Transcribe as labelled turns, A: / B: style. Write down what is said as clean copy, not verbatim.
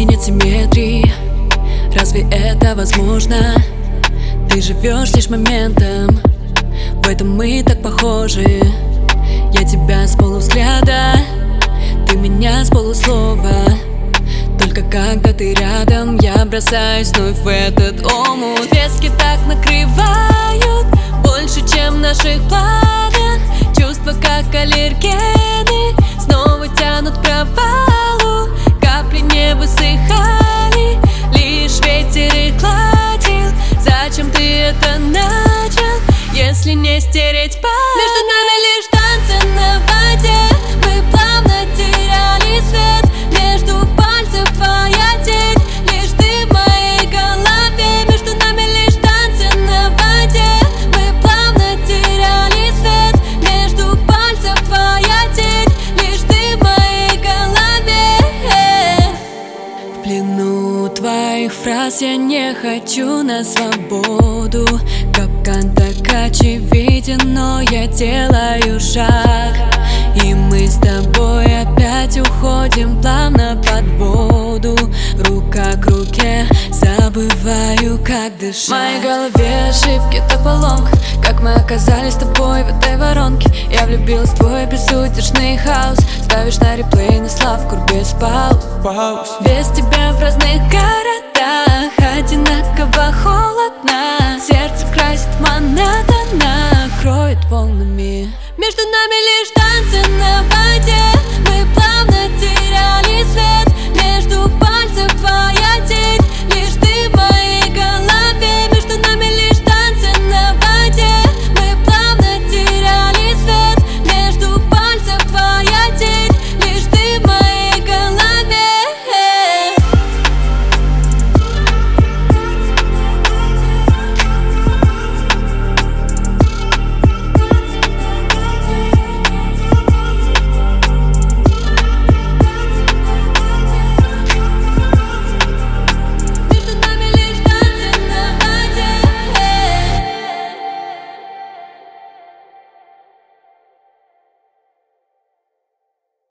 A: нет симметрии. Разве это возможно? Ты живешь лишь моментом, в этом мы так похожи. Я тебя с полувзгляда, ты меня с полуслова. Только когда ты рядом, я бросаюсь вновь в этот омут. Пески так накрывают больше, чем в наших планах. Чувства как аллергены снова тянут к провалу. Капли не высыхали, лишь ветер их гладил. Зачем ты это начал, если не стереть память? Между нами лишь танцы на воде, мы плавно теряли свет. Между пальцев твоя тень, лишь ты в моей голове. Между нами лишь танцы на воде, мы плавно теряли свет. Между пальцев твоя тень, лишь ты в моей голове. В плену твоих фраз я не хочу на свободу. Капкан так очевиден, но я делаю шаг, и мы с тобой опять уходим плавно под воду. Рука к руке, забываю, как дышать. В моей голове ошибки, это поломка. Как мы оказались с тобой в этой воронке? Я влюбилась в твой безудержный хаос. Ставишь на реплей на славку без пауз. Без тебя в разных городах одинаково